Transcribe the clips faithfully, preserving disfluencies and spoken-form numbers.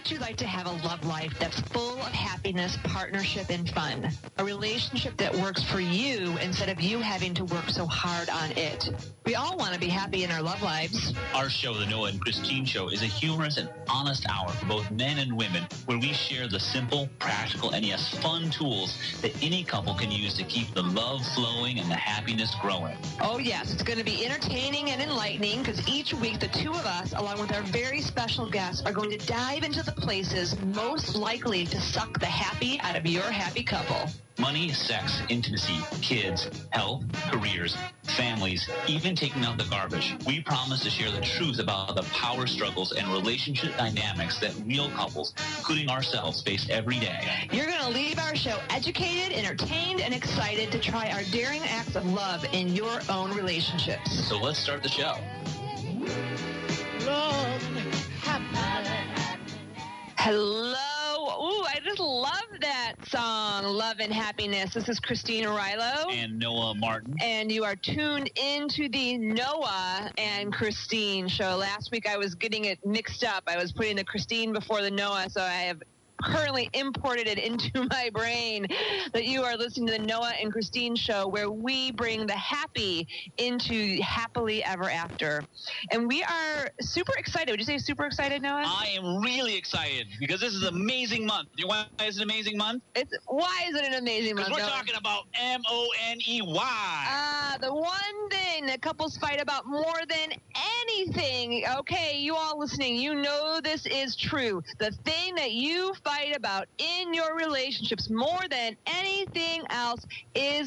would you like to have a love life that's full of happiness, partnership, and fun? A relationship that works for you instead of you having to work so hard on it. We all want to be happy in our love lives. Our show, The Noah and Christine Show, is a humorous and honest hour for both men and women where we share the simple, practical, and yes, fun tools that any couple can use to keep the love flowing and the happiness growing. Oh, yes. It's going to be entertaining and enlightening because each week the two of us, along with our very special guests, are going to dive into the places most likely to suck the happy out of your happy couple. Money, sex, intimacy, kids, health, careers, families, even taking out the garbage. We promise to share the truth about the power struggles and relationship dynamics that real couples, including ourselves, face every day. You're going to leave our show educated, entertained, and excited to try our daring acts of love in your own relationships. So let's start the show. Love, Hello. Ooh, I just love that song, Love and Happiness. This is Christine Rilo. And Noah Martin. And you are tuned into the Noah and Christine show. Last week I was getting it mixed up. I was putting the Christine before the Noah, so I have currently imported it into my brain that you are listening to the Noah and Christine show, where we bring the happy into happily ever after. And we are super excited. Would you say super excited, Noah? I am really excited because this is an amazing month. You know why it's an amazing month? It's why is it an amazing month? Because we're talking about M O N E Y. Ah, uh, the one thing that couples fight about more than anything. Okay, you all listening, you know this is true. The thing that you fight about in your relationships more than anything else is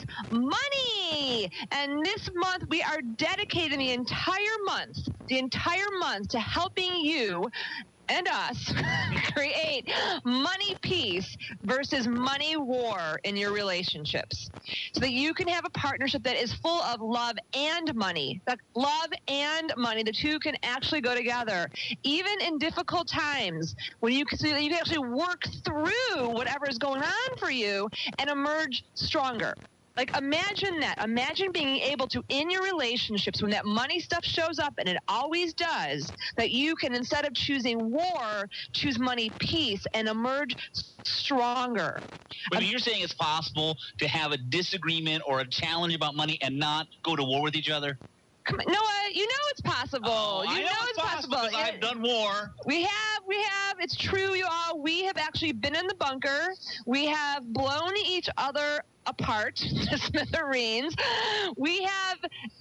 money. And this month we are dedicating the entire month, the entire month to helping you and us create money peace versus money war in your relationships, so that you can have a partnership that is full of love and money. That love and money, the two can actually go together, even in difficult times, when you can, so that you can actually work through whatever is going on for you and emerge stronger. Like, imagine that. Imagine being able to, in your relationships, when that money stuff shows up, and it always does, that you can, instead of choosing war, choose money peace and emerge stronger. But um, you're saying it's possible to have a disagreement or a challenge about money and not go to war with each other? Come on, Noah, you know it's possible. Oh, you I know, know it's, it's possible. possible. I've done war. We have, we have. It's true, you all. We have actually been in the bunker. We have blown each other apart to smithereens. We have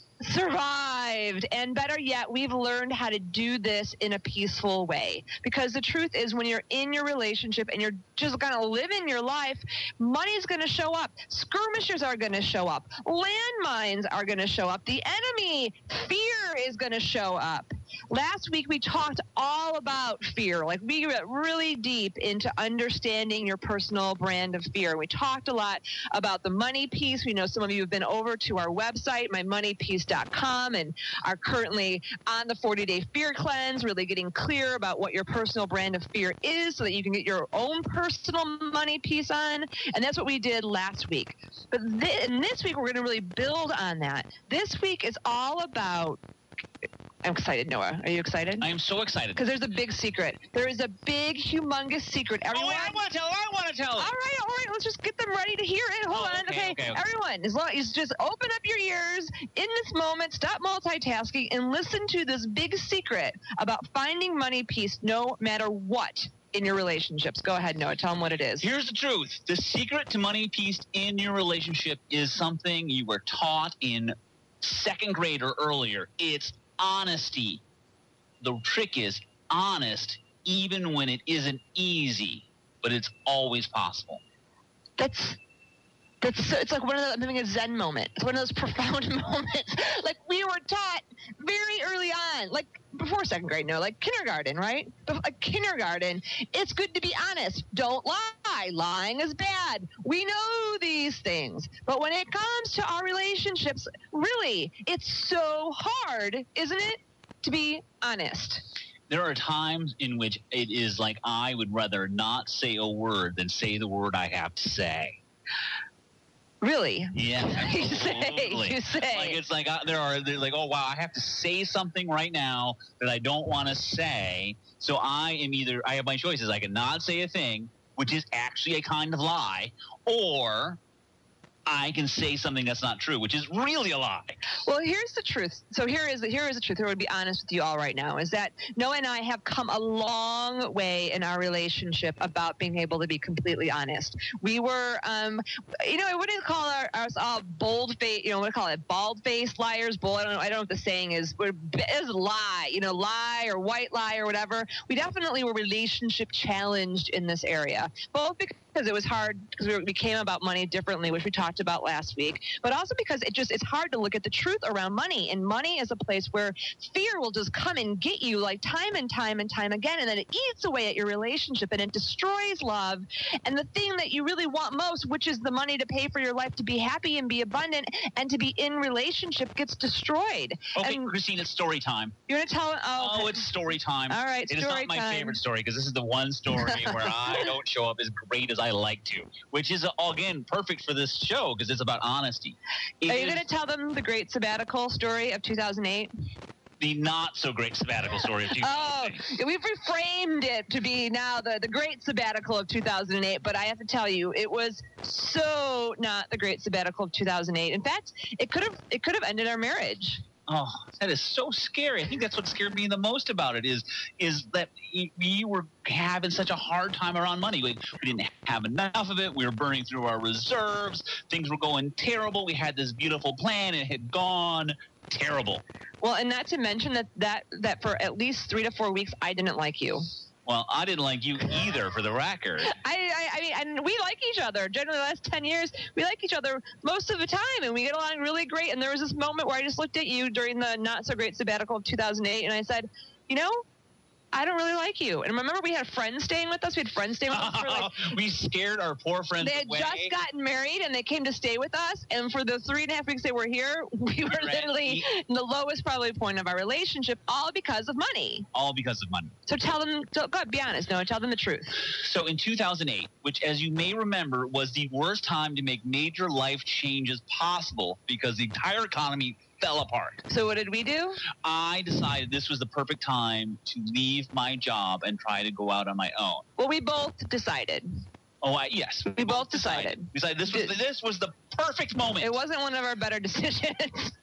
survived, and better yet, we've learned how to do this in a peaceful way. Because the truth is, when you're in your relationship and you're just gonna live in your life, money's gonna show up, skirmishers are gonna show up, landmines are gonna show up, the enemy, fear, is gonna show up. Last week we talked all about fear. Like, we got really deep into understanding your personal brand of fear. We talked a lot about the money piece. We know some of you have been over to our website, my money piece dot com, and are currently on the forty-day fear cleanse, really getting clear about what your personal brand of fear is so that you can get your own personal money piece on. And that's what we did last week. But th- and this week we're going to really build on that. This week is all about... I'm excited, Noah. Are you excited? I am so excited. Because there's a big secret. There is a big, humongous secret. Everyone, oh, wait, I want to tell it. I want to tell it. All right, all right. Let's just get them ready to hear it. Hold oh, on. Okay, okay. okay, okay. Everyone, as long as just open up your ears in this moment, stop multitasking, and listen to this big secret about finding money peace no matter what in your relationships. Go ahead, Noah. Tell them what it is. Here's the truth. The secret to money peace in your relationship is something you were taught in second grade or earlier. It's honesty. The trick is honest, even when it isn't easy, but it's always possible. That's that's so, it's like one of those, I'm having a Zen moment. It's one of those profound moments. Like, we were taught very early on, like before second grade, no, like kindergarten, right? Like kindergarten, it's good to be honest. Don't lie. Lying is bad. We know these things. But when it comes to our relationships, really, it's so hard, isn't it, to be honest? There are times in which it is like I would rather not say a word than say the word I have to say. Really? Yeah, You say, absolutely. you say. Like it's like uh, there are they're like, oh wow, I have to say something right now that I don't want to say. So I am either I have my choices. I can not say a thing, which is actually a kind of lie, or I can say something that's not true, which is really a lie. Well, here's the truth. So here is the, here is the truth. I would be honest with you all right now, is that Noah and I have come a long way in our relationship about being able to be completely honest. We were, um, you know, I wouldn't call our, us all bold face, you know, what do you call it, bald faced liars. Bull, I don't know. I don't know what the saying is. We're is lie, you know, lie or white lie or whatever. We definitely were relationship challenged in this area, both because because it was hard because we, we came about money differently, which we talked about last week, but also because it just it's hard to look at the truth around money. And money is a place where fear will just come and get you like time and time and time again, and then it eats away at your relationship and it destroys love. And the thing that you really want most, which is the money to pay for your life, to be happy and be abundant and to be in relationship, gets destroyed. Okay, and Christine, it's story time. You're going to tell oh, Oh, it's story time. All right, It is story not my time. favorite story because this is the one story where I don't show up as great as I like to, which is, uh, again, perfect for this show because it's about honesty. It Are you is going to tell them the great sabbatical story of two thousand eight? the not-so-great sabbatical story of two thousand eight. Oh, we've reframed it to be now the, the great sabbatical of two thousand eight, but I have to tell you, it was so not the great sabbatical of two thousand eight. In fact, it could have it could have ended our marriage. Oh, that is so scary. I think that's what scared me the most about it is is that we were having such a hard time around money. We, we didn't have enough of it. We were burning through our reserves. Things were going terrible. We had this beautiful plan. It had gone terrible. Well, and not to mention that, that, that for at least three to four weeks, I didn't like you. Well, I didn't like you either, for the record. I, I, I mean, and we like each other. Generally, the last ten years, we like each other most of the time, and we get along really great. And there was this moment where I just looked at you during the not-so-great sabbatical of two thousand eight, and I said, you know, I don't really like you. And remember, we had friends staying with us. We had friends staying with us for like we scared our poor friends They had away. just gotten married, and they came to stay with us. And for the three and a half weeks they were here, we were Right. literally in the lowest probably point of our relationship, all because of money. All because of money. So tell them, so, go ahead, be honest, Noah, tell them the truth. So in two thousand eight, which as you may remember was the worst time to make major life changes possible because the entire economy fell apart. So what did we do? I decided this was the perfect time to leave my job and try to go out on my own. Well, we both decided. Oh, I, yes. We both decided. We decided this was the, this was the perfect moment. It wasn't one of our better decisions.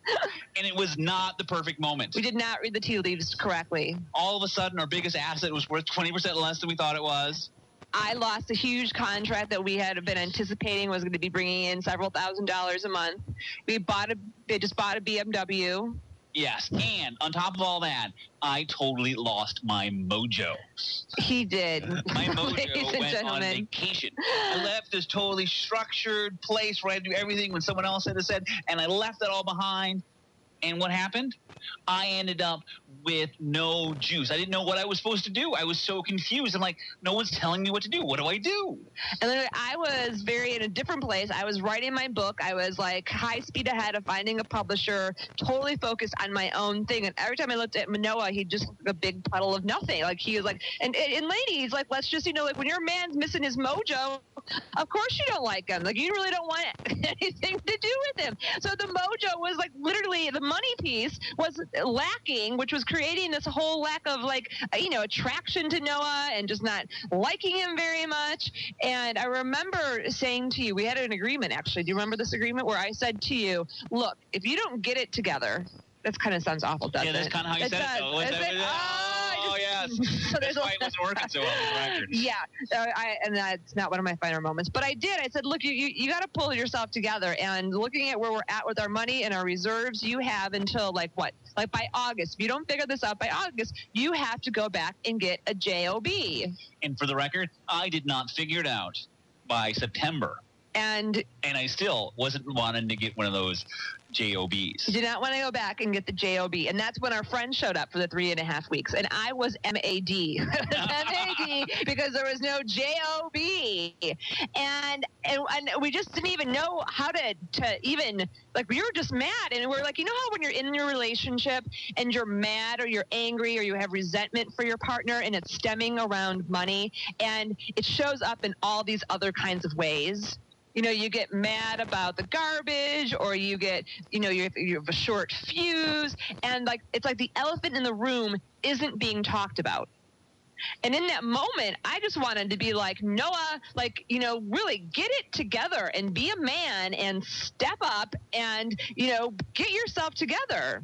And it was not the perfect moment. We did not read the tea leaves correctly. All of a sudden, our biggest asset was worth twenty percent less than we thought it was. I lost a huge contract that we had been anticipating was going to be bringing in several thousand dollars a month. We bought a, they just bought a B M W. Yes, and on top of all that, I totally lost my mojo. He did. My mojo Ladies and went on gentlemen. vacation. I left this totally structured place where I do everything when someone else had said, and I left that all behind. And what happened? I ended up with no juice. I didn't know what I was supposed to do. I was so confused. I'm like, no one's telling me what to do. What do I do? And then I was very in a different place. I was writing my book. I was like high speed ahead of finding a publisher, totally focused on my own thing. And every time I looked at Manoah, he just looked like a big puddle of nothing. Like he was like, and, and ladies, like, let's just, you know, like when your man's missing his mojo, of course you don't like him. Like you really don't want anything to do with him. So the mojo was like literally the money piece was lacking, which was creating this whole lack of like, you know, attraction to Noah and just not liking him very much. And I remember saying to you, we had an agreement actually. Do you remember this agreement where I said to you, look, if you don't get it together, that kind of sounds awful, doesn't it? Yeah, that's kind of how you it said does. it, though. Is Is it? that- Oh, Oh, I yes. just- so there's That's why a- it wasn't working so well on the record. Yeah, uh, I, and that's not one of my finer moments. But I did. I said, look, you, you, you got to pull yourself together. And looking at where we're at with our money and our reserves, you have until like what? Like by August. If you don't figure this out by August, you have to go back and get a J O B. And for the record, I did not figure it out by September. And And I still wasn't wanting to get one of those J O Bs. you did not want to go back and get the J O B. And that's when our friend showed up for the three and a half weeks. And I was M A D. I was M A D because there was no J O B. And, and and we just didn't even know how to, to even, like, we were just mad. And we're like, you know how when you're in your relationship and you're mad or you're angry or you have resentment for your partner and it's stemming around money and it shows up in all these other kinds of ways? You know, you get mad about the garbage, or you get, you know, you have, you have a short fuse, and like it's like the elephant in the room isn't being talked about. And in that moment, I just wanted to be like, Noah, like, you know, really get it together and be a man and step up and, you know, get yourself together.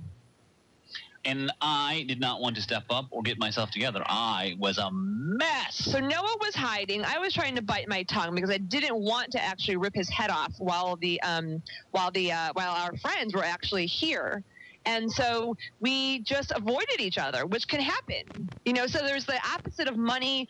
And I did not want to step up or get myself together. I was a mess. So Noah was hiding. I was trying to bite my tongue because I didn't want to actually rip his head off while the um, while the uh, while our friends were actually here. And so we just avoided each other, which can happen. You know, so there's the opposite of money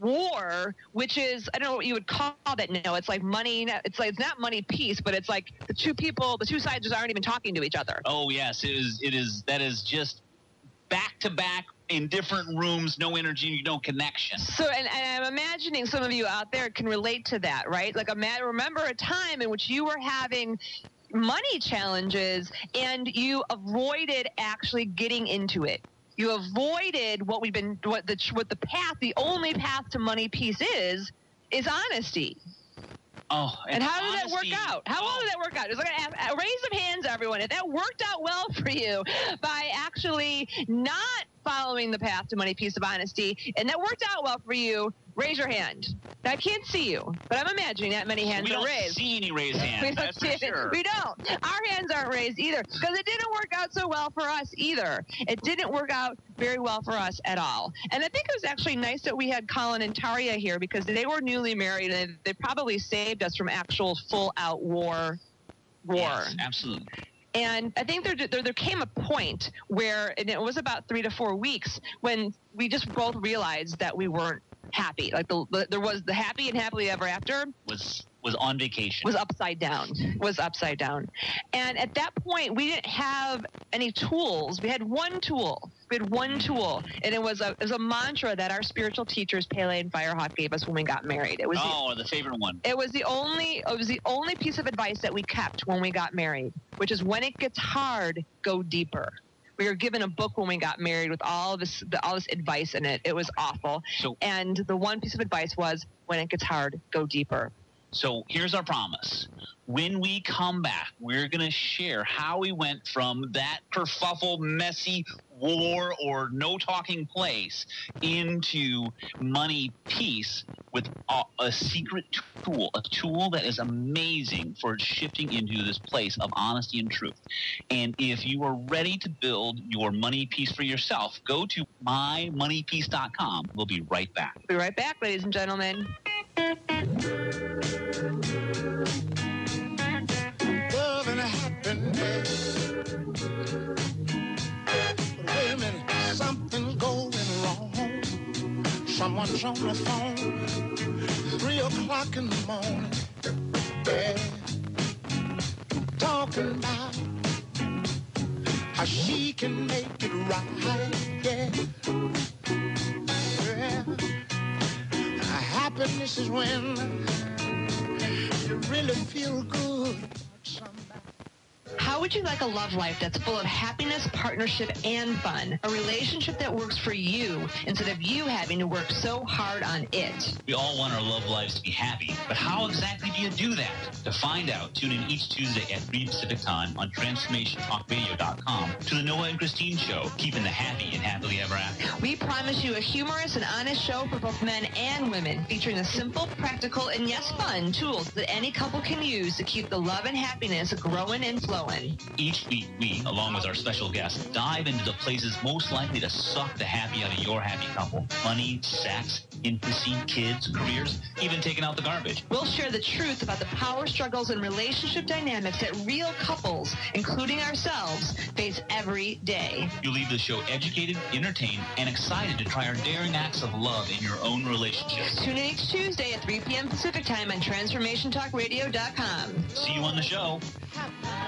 war, which is, I don't know what you would call that. No, it's like money. It's like, it's not money peace, but it's like the two people, the two sides just aren't even talking to each other. Oh, yes. It is. It is. That is just back to back in different rooms, no energy, no connection. So, and, and I'm imagining some of you out there can relate to that, right? Like, a, remember a time in which you were having money challenges and you avoided actually getting into it. You avoided what we've been, what the, what the path, the only path to money peace is, is honesty. Oh, and, and how honesty, did that work out? How well did that work out? It's like a, raise some hands, everyone. If that worked out well for you by actually not following the path to money, peace, of honesty, and that worked out well for you, raise your hand. I can't see you, but I'm imagining that many hands we are raised. We don't see any raised hands, we that's for sure. We don't. Our hands aren't raised either, because it didn't work out so well for us either. It didn't work out very well for us at all. And I think it was actually nice that we had Colin and Taria here, because they were newly married, and they probably saved us from actual full-out war. War. Yes, absolutely. And I think there, there there came a point where, and it was about three to four weeks, when we just both realized that we weren't happy. Like the, the there was the happy and happily ever after was was on vacation. Was upside down. Was upside down. And at that point, we didn't have any tools. We had one tool. We had one tool, and it was a it was a mantra that our spiritual teachers, Pele and Firehawk, gave us when we got married. It was oh, the, the favorite one. It was the only it was the only piece of advice that we kept when we got married, which is, when it gets hard, go deeper. We were given a book when we got married with all this the, all this advice in it. It was awful. So, and the one piece of advice was, when it gets hard, go deeper. So here's our promise. When we come back, we're going to share how we went from that kerfuffle, messy war or no talking place into money peace with a, a secret tool, a tool that is amazing for shifting into this place of honesty and truth. And if you are ready to build your money peace for yourself, go to my money peace dot com. We'll be right back. We'll be right back, ladies and gentlemen. Love and happiness. But wait a minute, something's going wrong. Someone's on the phone, three o'clock in the morning, yeah, talking about how she can make it right, yeah, yeah. Happiness is when you really feel good. How would you like a love life that's full of happiness, partnership, and fun? A relationship that works for you instead of you having to work so hard on it. We all want our love lives to be happy, but how exactly do you do that? To find out, tune in each Tuesday at three Pacific Time on transformation talk radio dot com to the Noah and Christine Show, keeping the happy and happily ever after. We promise you a humorous and honest show for both men and women, featuring the simple, practical, and yes, fun tools that any couple can use to keep the love and happiness growing and flowing. Each week, we, along with our special guests, dive into the places most likely to suck the happy out of your happy couple. Money, sex, intimacy, kids, careers, even taking out the garbage. We'll share the truth about the power struggles and relationship dynamics that real couples, including ourselves, face every day. You'll leave the show educated, entertained, and excited to try our daring acts of love in your own relationships. Tune in each Tuesday at three p.m. Pacific Time on transformation talk radio dot com. See you on the show.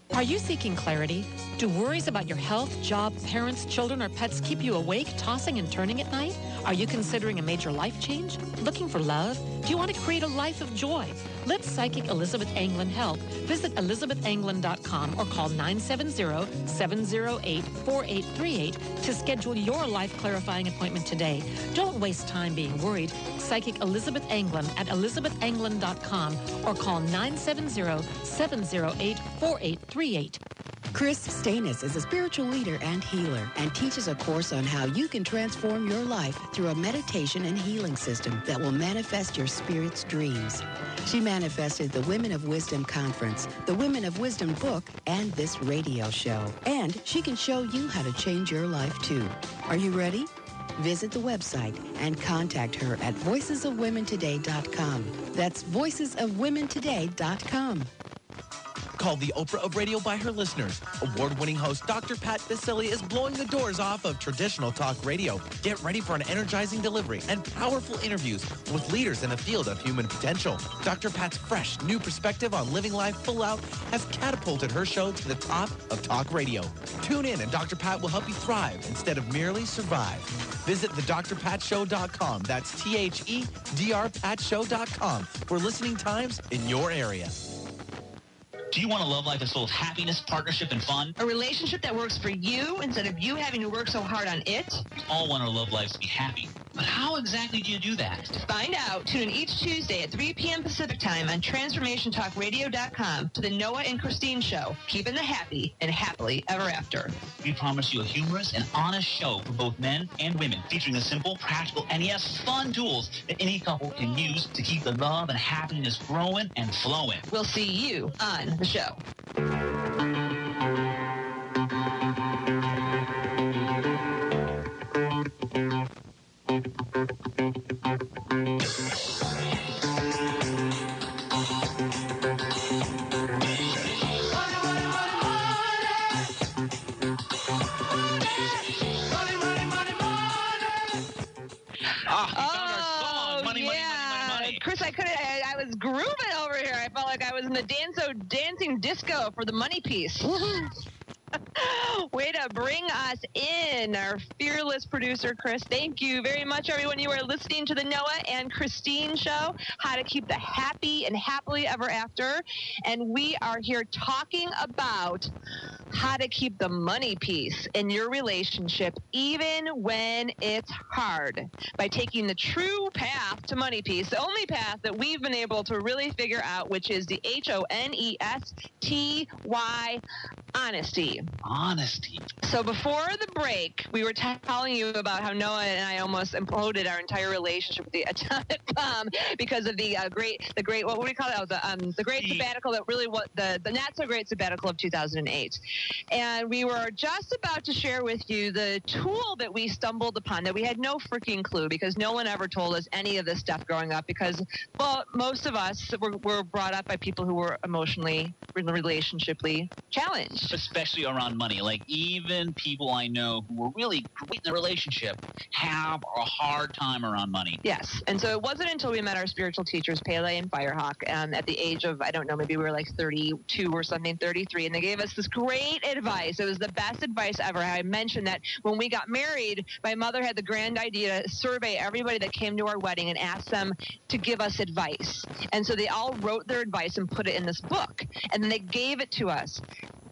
Are you seeking clarity? Do worries about your health, job, parents, children, or pets keep you awake, tossing and turning at night? Are you considering a major life change? Looking for love? Do you want to create a life of joy? Let psychic Elizabeth Anglin help. Visit elizabeth anglin dot com or call nine seven zero, seven zero eight, four eight three eight to schedule your life-clarifying appointment today. Don't waste time being worried. Psychic Elizabeth Anglin at elizabeth anglin dot com or call nine seven zero, seven zero eight, four eight three eight. Chris Stanis is a spiritual leader and healer and teaches a course on how you can transform your life through a meditation and healing system that will manifest your spirit's dreams. She manifested the Women of Wisdom Conference, the Women of Wisdom book, and this radio show. And she can show you how to change your life too. Are you ready? Visit the website and contact her at voices of women today dot com. That's voices of women today dot com. Called the Oprah of radio by her listeners. Award-winning host Doctor Pat Baccili is blowing the doors off of traditional talk radio. Get ready for an energizing delivery and powerful interviews with leaders in the field of human potential. Doctor Pat's fresh, new perspective on living life full out has catapulted her show to the top of talk radio. Tune in and Doctor Pat will help you thrive instead of merely survive. Visit the dr pat show dot com. That's T H E D R pat show dot com for listening times in your area. Do you want a love life that's full of happiness, partnership, and fun? A relationship that works for you instead of you having to work so hard on it? We all want our love lives to be happy. But how exactly do you do that? To find out, tune in each Tuesday at three p.m. Pacific Time on transformation talk radio dot com to the Noah and Christine Show, keeping the happy and happily ever after. We promise you a humorous and honest show for both men and women, featuring the simple, practical, and yes, fun tools that any couple can use to keep the love and happiness growing and flowing. We'll see you on the show. Chris, I couldn't. I, I was grooving over here. I felt like I was in the danzo dancing disco for the money piece. Way to bring us in, our fearless producer, Chris. Thank you very much, everyone. You are listening to the Noah and Christine Show, how to keep the happy and happily ever after. And we are here talking about how to keep the money piece in your relationship, even when it's hard, by taking the true path to money piece, the only path that we've been able to really figure out, which is the H O N E S T Y, honesty. Honesty. So before the break, we were t- telling you about how Noah and I almost imploded our entire relationship with the atomic bomb because of the uh, great, the great, what would we call it? Oh, the um, the great sabbatical that really was the the not so great sabbatical of two thousand eight, and we were just about to share with you the tool that we stumbled upon that we had no freaking clue, because no one ever told us any of this stuff growing up, because well, most of us were, were brought up by people who were emotionally, relationshiply challenged, especially around money. Like, even people I know who were really great in a relationship have a hard time around money. Yes. And so it wasn't until we met our spiritual teachers, Pele and Firehawk, um, at the age of, I don't know, maybe we were like thirty-two or something, thirty-three, and they gave us this great advice. It was the best advice ever. I mentioned that when we got married, my mother had the grand idea to survey everybody that came to our wedding and ask them to give us advice. And so they all wrote their advice and put it in this book. And then they gave it to us.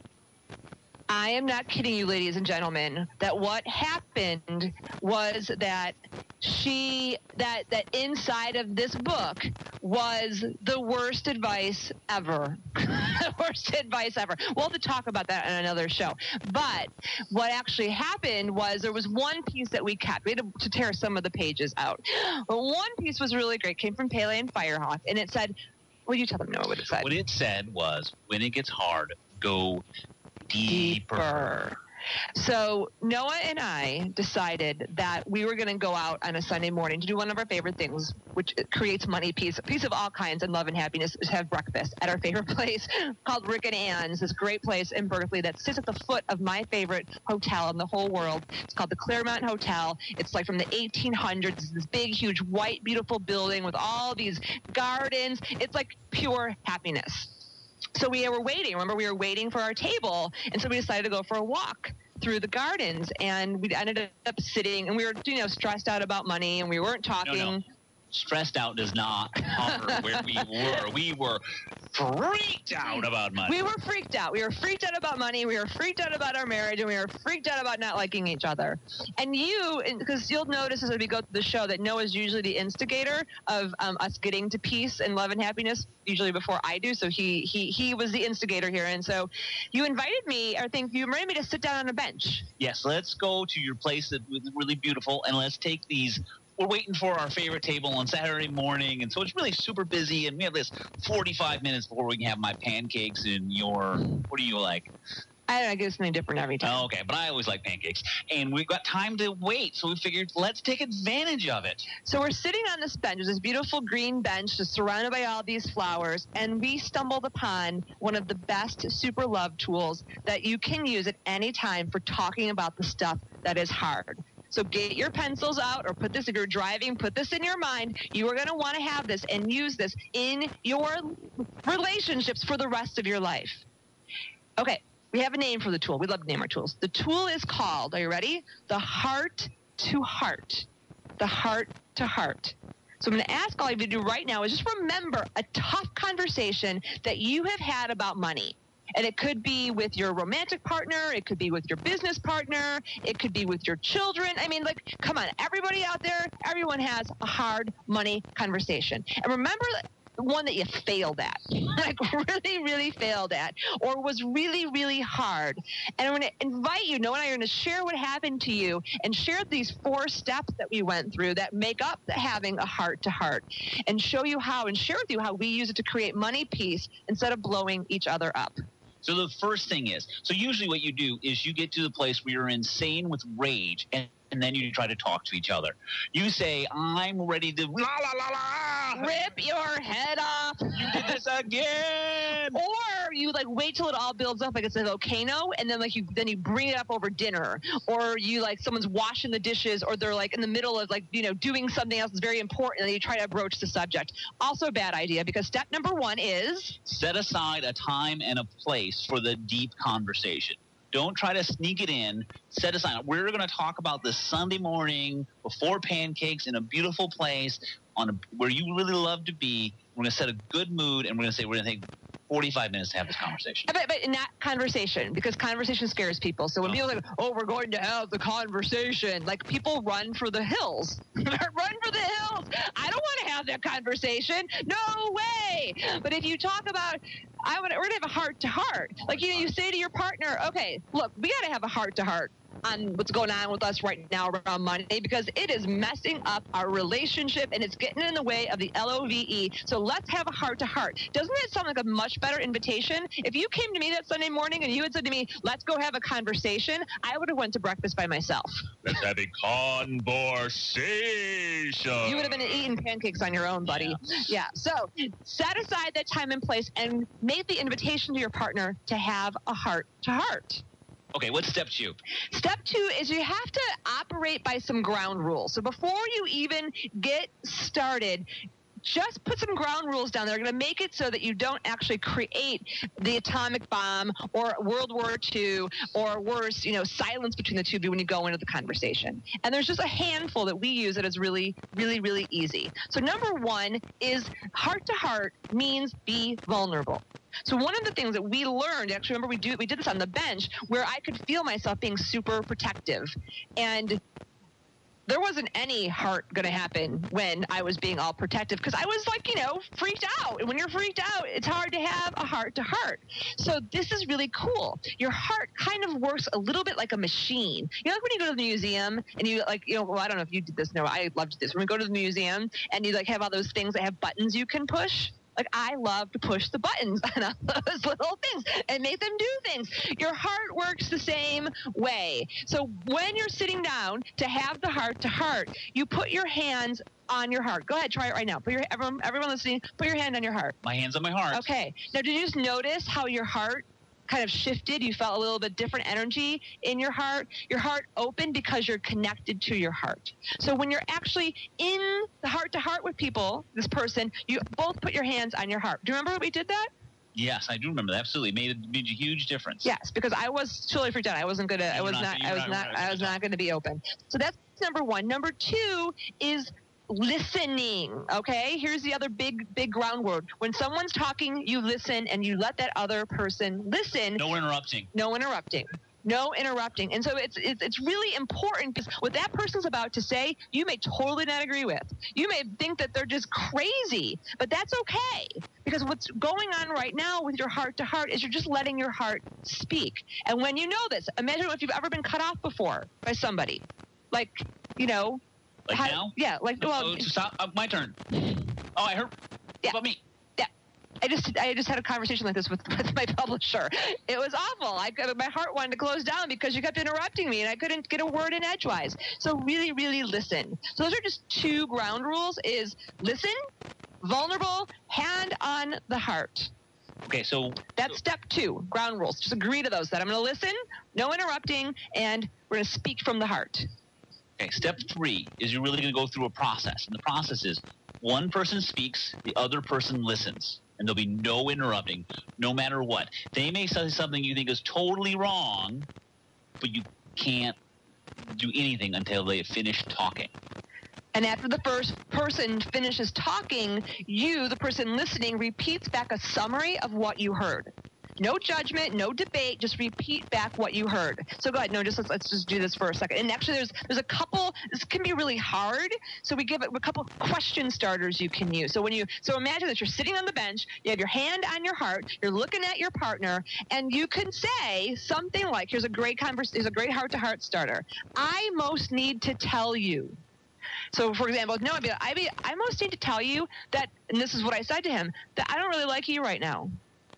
I am not kidding you, ladies and gentlemen, that what happened was that she, that, that inside of this book was the worst advice ever. The worst advice ever. We'll have to talk about that on another show. But what actually happened was there was one piece that we kept. We had to, to tear some of the pages out. But one piece was really great. It came from Pele and Firehawk. And it said, well, you tell them, Noah, what it said. What it said was, when it gets hard, go deeper. deeper. So Noah and I decided that we were going to go out on a Sunday morning to do one of our favorite things, which creates money peace, peace of all kinds and love and happiness, is have breakfast at our favorite place called Rick and Ann's, this great place in Berkeley that sits at the foot of my favorite hotel in the whole world. It's called the Claremont Hotel. It's like from the eighteen hundreds. It's this big, huge, white, beautiful building with all these gardens. It's like pure happiness. So we were waiting. Remember, we were waiting for our table, and so we decided to go for a walk through the gardens, and we ended up sitting, and we were, you know, stressed out about money, and we weren't talking. No, no. Stressed out does not cover where we were. We were freaked out about money. We were freaked out. We were freaked out about money. We were freaked out about our marriage, and we were freaked out about not liking each other. And you, because you'll notice as we go through the show that Noah's usually the instigator of um, us getting to peace and love and happiness, usually before I do. So he he he was the instigator here. And so you invited me, I think you invited me to sit down on a bench. Yes, let's go to your place that was really beautiful, and let's take these. We're waiting for our favorite table on Saturday morning, and so it's really super busy, and we have this forty-five minutes before we can have my pancakes and your, what do you like? I don't know, I guess something different every time. Oh, okay, but I always like pancakes. And we've got time to wait, so we figured let's take advantage of it. So we're sitting on this bench, this beautiful green bench, just surrounded by all these flowers, and we stumbled upon one of the best super love tools that you can use at any time for talking about the stuff that is hard. So get your pencils out, or put this, if you're driving, put this in your mind. You are going to want to have this and use this in your relationships for the rest of your life. Okay, we have a name for the tool. We love to name our tools. The tool is called, are you ready? The heart to heart. The heart to heart. So I'm going to ask all of you to do right now is just remember a tough conversation that you have had about money. And it could be with your romantic partner. It could be with your business partner. It could be with your children. I mean, like, come on. Everybody out there, everyone has a hard money conversation. And remember the one that you failed at, like really, really failed at, or was really, really hard. And I'm going to invite you, Noah and I are going to share what happened to you and share these four steps that we went through that make up having a heart-to-heart, and show you how, and share with you how we use it to create money peace instead of blowing each other up. So the first thing is, so usually what you do is you get to the place where you're insane with rage, and, and then you try to talk to each other. You say, I'm ready to la la la la, rip your head off. You did this again. Or you like wait till it all builds up like it's a volcano, and then like you then you bring it up over dinner. Or you like someone's washing the dishes, or they're like in the middle of like, you know, doing something else that's very important, and you try to broach the subject. Also a bad idea, because step number one is set aside a time and a place for the deep conversation. Don't try to sneak it in. Set aside. We're going to talk about this Sunday morning before pancakes in a beautiful place on a, where you really love to be. We're going to set a good mood, and we're going to say we're going to take forty-five minutes to have this conversation. But, but not conversation, because conversation scares people. So when oh. people are like, oh, we're going to have the conversation, like people run for the hills. Run for the hills. I don't want to have that conversation. No way. But if you talk about, I want, we're going to have a heart to heart. Like, you know, you say to your partner, okay, look, we got to have a heart to heart on what's going on with us right now around money, because it is messing up our relationship and it's getting in the way of the L O V E. So let's have a heart to heart. Doesn't that sound like a much better invitation? If you came to me that Sunday morning and you had said to me, let's go have a conversation, I would have went to breakfast by myself. Let's have a conversation. You would have been eating pancakes on your own, buddy. Yeah. yeah. So set aside that time and place and make the invitation to your partner to have a heart to heart. Okay, what's step two? Step two is you have to operate by some ground rules. So before you even get started, just put some ground rules down. They're going to make it so that you don't actually create the atomic bomb or World War Two or worse, you know, silence between the two of you when you go into the conversation. And there's just a handful that we use that is really, really, really easy. So number one is heart to heart means be vulnerable. So one of the things that we learned, actually, remember we do we did this on the bench, where I could feel myself being super protective. And there wasn't any heart going to happen when I was being all protective, because I was like, you know, freaked out. And when you're freaked out, it's hard to have a heart to heart. So this is really cool. Your heart kind of works a little bit like a machine. You know, like when you go to the museum and you like, you know, well, I don't know if you did this. No, I loved this. When we go to the museum and you like have all those things that have buttons you can push. Like, I love to push the buttons on all those little things and make them do things. Your heart works the same way. So when you're sitting down to have the heart to heart, you put your hands on your heart. Go ahead, try it right now. Put your everyone, everyone listening, put your hand on your heart. My hand's on my heart. Okay. Now, did you just notice how your heart kind of shifted? You felt a little bit different energy in your heart. Your heart opened because you're connected to your heart. So when you're actually in the heart to heart with people, this person, you both put your hands on your heart. Do you remember we did that? Yes, I do remember that. Absolutely. It made, made a huge difference. Yes, because I was totally freaked out. I wasn't gonna. I was not- not. you I were was not- not. you were I was not not going to be open. So that's number one. Number two is listening. Okay. Here's the other big, big ground word. When someone's talking, you listen and you let that other person listen. No interrupting. No interrupting. No interrupting. And so it's, it's it's really important because what that person's about to say, you may totally not agree with. You may think that they're just crazy, but that's okay. Because what's going on right now with your heart to heart is you're just letting your heart speak. And when you know this, imagine if you've ever been cut off before by somebody. Like, you know. Like how- now? Yeah. Like, well. Oh, stop. Uh, my turn. Oh, I heard. Yeah. What about me? I just I just had a conversation like this with, with my publisher. It was awful. I could, my heart wanted to close down because you kept interrupting me and I couldn't get a word in edgewise. So really, really listen. So those are just two ground rules: is listen, vulnerable, hand on the heart. Okay, so That's step two, ground rules. Just agree to those. That I'm going to listen, no interrupting, and we're going to speak from the heart. okay, step three is you're really going to go through a process, and the process is one person speaks, the other person listens. And there'll be no interrupting, no matter what. They may say something you think is totally wrong, but you can't do anything until they have finished talking. And after the first person finishes talking, you, the person listening, repeats back a summary of what you heard. No judgment, no debate, just repeat back what you heard. So go ahead, no, just let's, let's just do this for a second. And actually there's there's a couple, this can be really hard, so we give it a couple question starters you can use. So when you, so imagine that you're sitting on the bench, you have your hand on your heart, you're looking at your partner, and you can say something like, here's a great converse, here's a great heart-to-heart starter. I most need to tell you. So, for example, no, I'd be, I'd be, I most need to tell you that, and this is what I said to him, that I don't really like you right now.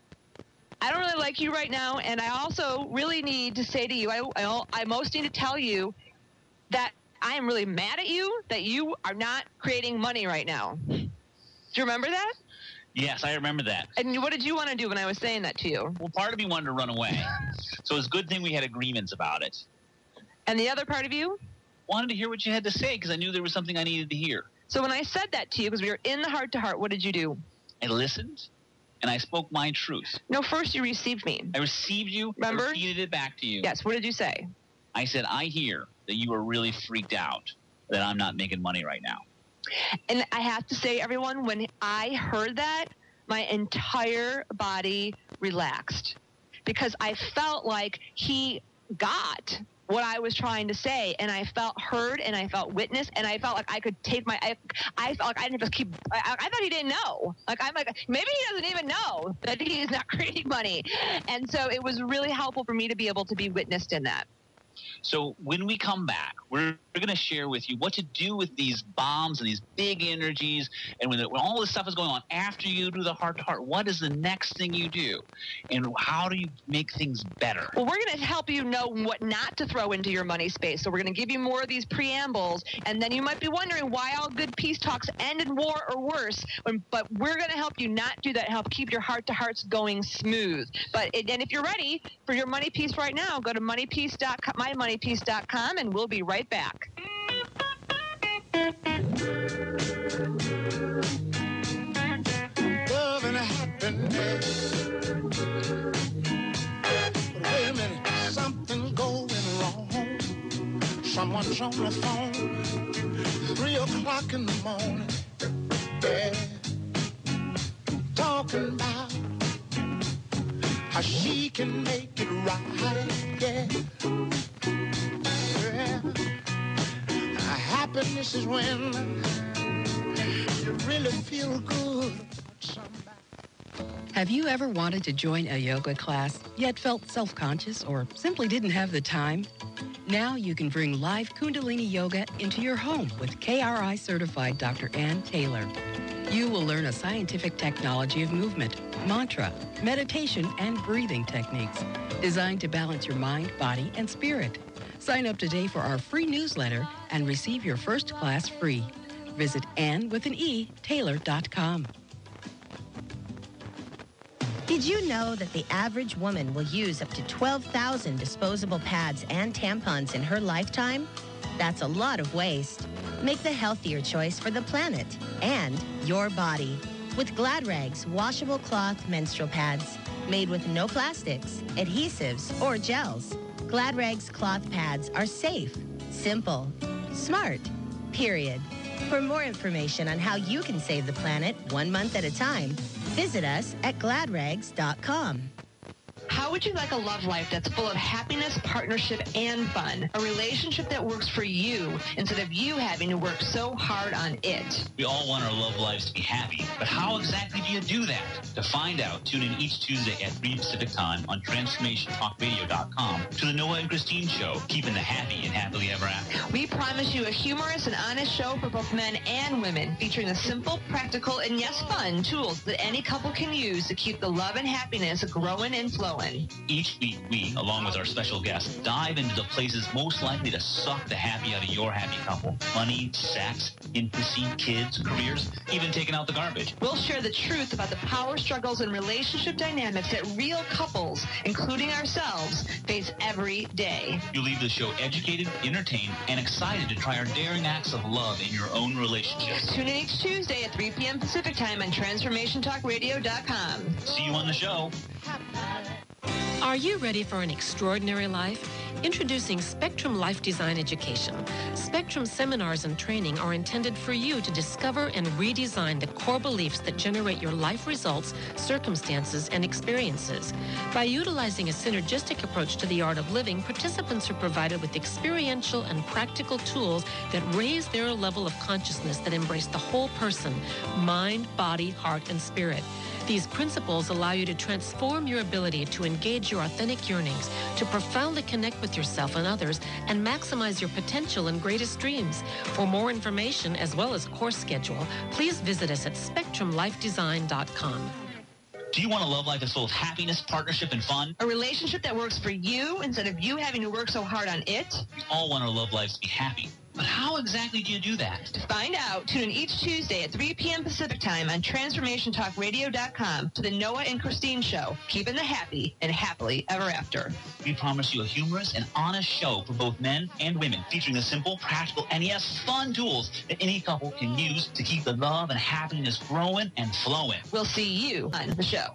I don't really like you right now, and I also really need to say to you, I, I, I most need to tell you that I am really mad at you, that you are not creating money right now. Do you remember that? Yes, I remember that. And what did you want to do when I was saying that to you? Well, part of me wanted to run away. So it's a good thing we had agreements about it. And the other part of you? Wanted to hear what you had to say because I knew there was something I needed to hear. So when I said that to you, because we were in the heart-to-heart, what did you do? I listened, and I spoke my truth. No, first you received me. I received you. Remember? I repeated it back to you. Yes, what did you say? I said, I hear that you are really freaked out that I'm not making money right now. And I have to say, everyone, when I heard that, my entire body relaxed because I felt like he got what I was trying to say, and I felt heard, and I felt witnessed, and I felt like I could take my. I, I felt like I didn't have to keep. I, I thought he didn't know. Like I'm like maybe he doesn't even know that he is not creating money, and so it was really helpful for me to be able to be witnessed in that. So when we come back, we're, we're going to share with you what to do with these bombs and these big energies. And when, the, when all this stuff is going on after you do the heart-to-heart, what is the next thing you do? And how do you make things better? Well, we're going to help you know what not to throw into your money space. So we're going to give you more of these preambles. And then you might be wondering why all good peace talks end in war or worse. When, but we're going to help you not do that, help keep your heart-to-hearts going smooth. But And if you're ready for your money piece right now, go to money piece dot com, my money piece dot com, and we'll be right back. Love and happiness. But wait a minute, something's going wrong. Someone's on the phone, three o'clock in the morning. Yeah, talking about how she can make it right. Yeah. Happiness is when you really feel good about somebody. Have you ever wanted to join a yoga class, yet felt self-conscious or simply didn't have the time? Now you can bring live Kundalini Yoga into your home with K R I certified Doctor Ann Taylor. You will learn a scientific technology of movement, mantra, meditation, and breathing techniques designed to balance your mind, body, and spirit. Sign up today for our free newsletter and receive your first class free. Visit Ann with an E, Taylor dot com. Did you know that the average woman will use up to twelve thousand disposable pads and tampons in her lifetime? That's a lot of waste. Make the healthier choice for the planet and your body. with Glad Rags washable cloth menstrual pads made with no plastics, adhesives, or gels. Glad Rags cloth pads are safe, simple, smart, period. For more information on how you can save the planet one month at a time, visit us at glad rags dot com. How would you like a love life that's full of happiness, partnership, and fun? A relationship that works for you instead of you having to work so hard on it. We all want our love lives to be happy, but how exactly do you do that? To find out, tune in each Tuesday at three Pacific Time on transformation talk radio dot com to the Noah and Christine Show, keeping the happy and happily ever after. We promise you a humorous and honest show for both men and women, featuring the simple, practical, and yes, fun tools that any couple can use to keep the love and happiness growing and flowing. Each week, we, along with our special guests, dive into the places most likely to suck the happy out of your happy couple. Money, sex, intimacy, kids, careers, even taking out the garbage. We'll share the truth about the power struggles and relationship dynamics that real couples, including ourselves, face every day. You'll leave the show educated, entertained, and excited to try our daring acts of love in your own relationships. Tune in each Tuesday at three p.m. Pacific Time on transformation talk radio dot com. See you on the show. Are you ready for an extraordinary life? Introducing Spectrum Life Design Education. Spectrum seminars and training are intended for you to discover and redesign the core beliefs that generate your life results, circumstances, and experiences. By utilizing a synergistic approach to the art of living, participants are provided with experiential and practical tools that raise their level of consciousness that embrace the whole person, mind, body, heart, and spirit. These principles allow you to transform your ability to engage your authentic yearnings, to profoundly connect with yourself and others, and maximize your potential and greatest dreams. For more information, as well as course schedule, please visit us at spectrum life design dot com. Do you want a love life that's full of happiness, partnership, and fun? A relationship that works for you instead of you having to work so hard on it? We all want our love lives to be happy. But how exactly do you do that? To find out, tune in each Tuesday at three p.m. Pacific Time on transformation talk radio dot com to the Noah and Christine Show, keeping the happy and happily ever after. We promise you a humorous and honest show for both men and women, featuring the simple, practical, and yes, fun tools that any couple can use to keep the love and happiness growing and flowing. We'll see you on the show.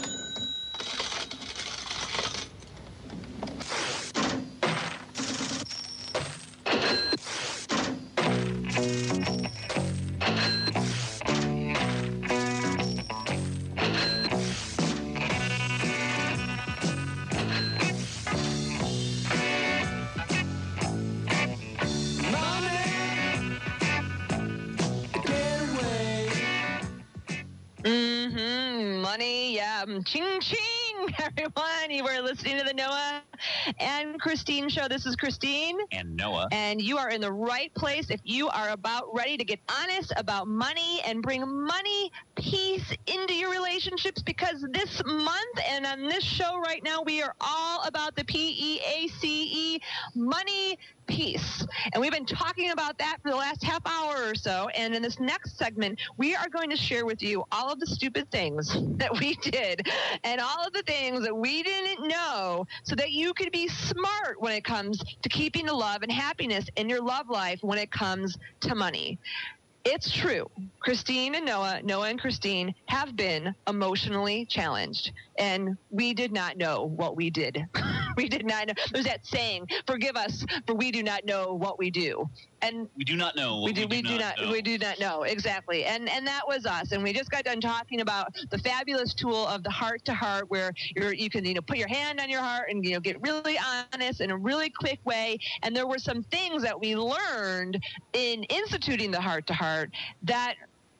Ching, ching, everyone. You were listening to the Noah and Christine Show. This is Christine. And Noah. And you are in the right place if you are about ready to get honest about money and bring money, peace into your relationships, because this month and on this show right now, we are all about the P E A C E, money, peace. And we've been talking about that for the last half hour or so. And in this next segment, we are going to share with you all of the stupid things that we did and all of the things that we didn't know so that you could be smart when it comes to keeping the love and happiness in your love life when it comes to money. It's true. Christine and Noah, Noah and Christine have been emotionally challenged, and we did not know what we did. We did not know. There's that saying, forgive us, for we do not know what we do. And we do not know what we do, we do, we do not, not know. we do not know exactly. And and that was us. And we just got done talking about the fabulous tool of the heart to heart, where you're you can you know put your hand on your heart and you know get really honest in a really quick way. And there were some things that we learned in instituting the heart to heart that